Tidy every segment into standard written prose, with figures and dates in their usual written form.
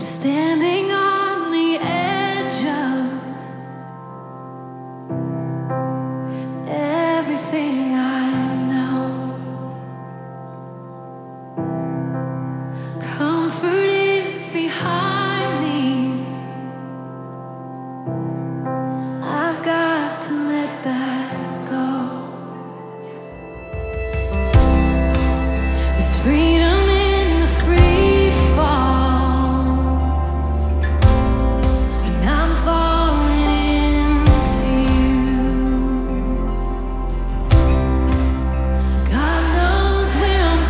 standing on the edge of everything I know. Comfort is behind me. I've got to let that go. There's freedom in the free fall, and I'm falling into you. God knows where I'm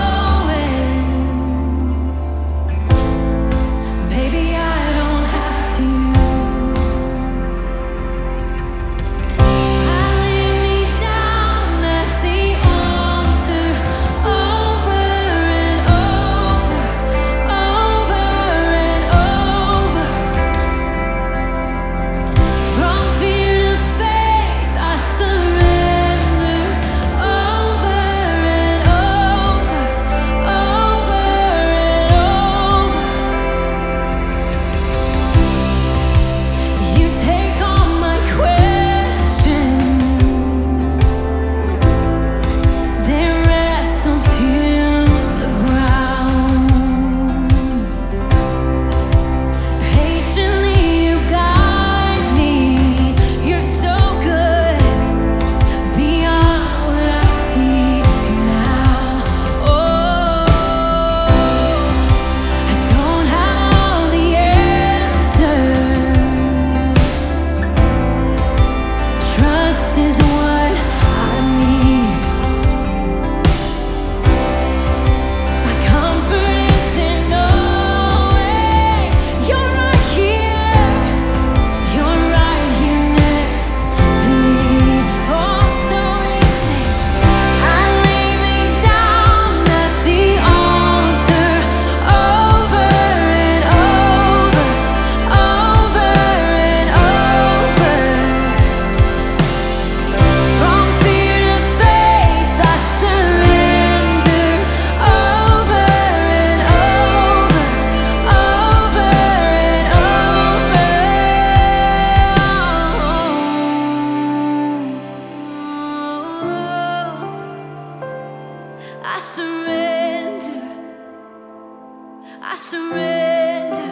going. Maybe I don't have to. I lay me down at the altar over and over, over and over. From fear to faith, I surrender over and over, over and over. You take all my questions, they wrestle to the ground. Patiently you guide me. You're so good, beyond what I see now. Oh, I don't have all the answers. Trust is what I need. My comfort is in knowing you're right here. You're right here next to me. Oh, so easy. I lay me down at the altar over and over, over and over. From fear to faith, I surrender over and over, over and over. I surrender, I surrender,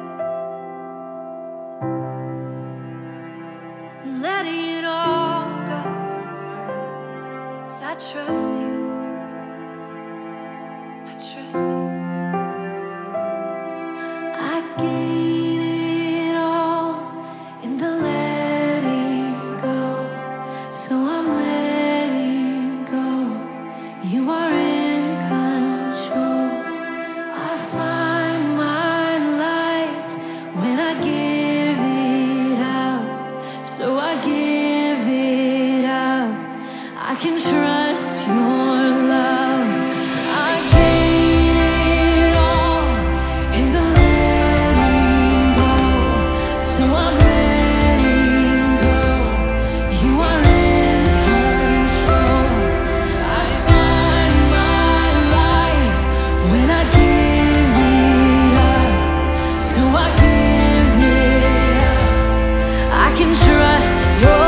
letting it all go. 'Cause I trust you, I trust you. I gain it all in the letting go. So I'm letting go. You are in control. I find my life when I give it up. So I give it up. I can trust your love. I gain it all in the letting go. So I'm letting go. You are in control. I find my life when I give it up. So I give it up. I can trust your